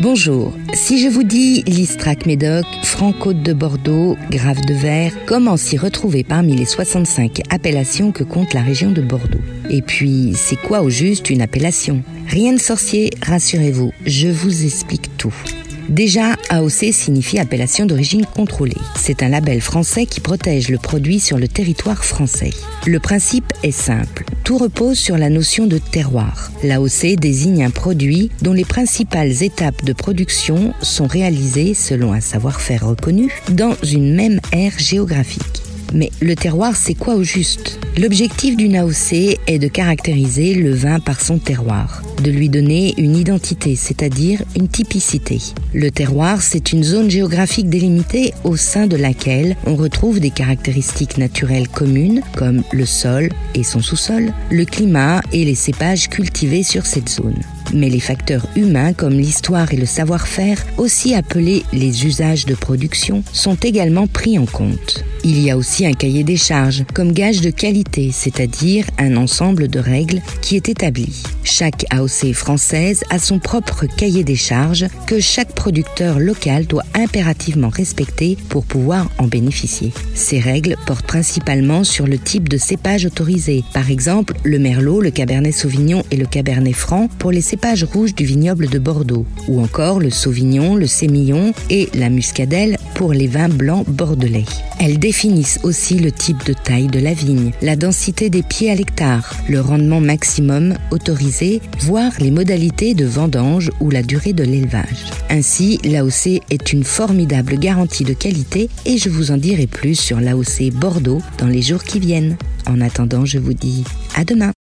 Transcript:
Bonjour, si je vous dis Listrac Médoc, Franc-Côte de Bordeaux, Grave de Verre, comment s'y retrouver parmi les 65 appellations que compte la région de Bordeaux? Et puis, c'est quoi au juste une appellation? Rien de sorcier, rassurez-vous, je vous explique tout. Déjà, AOC signifie appellation d'origine contrôlée. C'est un label français qui protège le produit sur le territoire français. Le principe est simple. Tout repose sur la notion de terroir. L'AOC désigne un produit dont les principales étapes de production sont réalisées selon un savoir-faire reconnu dans une même aire géographique. Mais le terroir, c'est quoi au juste? L'objectif d'une AOC est de caractériser le vin par son terroir, de lui donner une identité, c'est-à-dire une typicité. Le terroir, c'est une zone géographique délimitée au sein de laquelle on retrouve des caractéristiques naturelles communes comme le sol et son sous-sol, le climat et les cépages cultivés sur cette zone. Mais les facteurs humains comme l'histoire et le savoir-faire, aussi appelés les usages de production, sont également pris en compte. Il y a aussi un cahier des charges comme gage de qualité, c'est-à-dire un ensemble de règles qui est établi. Chaque AOC française a son propre cahier des charges que chaque producteur local doit impérativement respecter pour pouvoir en bénéficier. Ces règles portent principalement sur le type de cépage autorisé. Par exemple, le merlot, le cabernet sauvignon et le cabernet franc pour les cépages rouges du vignoble de Bordeaux, ou encore le sauvignon, le sémillon et la muscadelle pour les vins blancs bordelais. Elles définissent aussi le type de taille de la vigne, la densité des pieds à l'hectare, le rendement maximum autorisé, voire les modalités de vendange ou la durée de l'élevage. Ainsi, l'AOC est une formidable garantie de qualité et je vous en dirai plus sur l'AOC Bordeaux dans les jours qui viennent. En attendant, je vous dis à demain.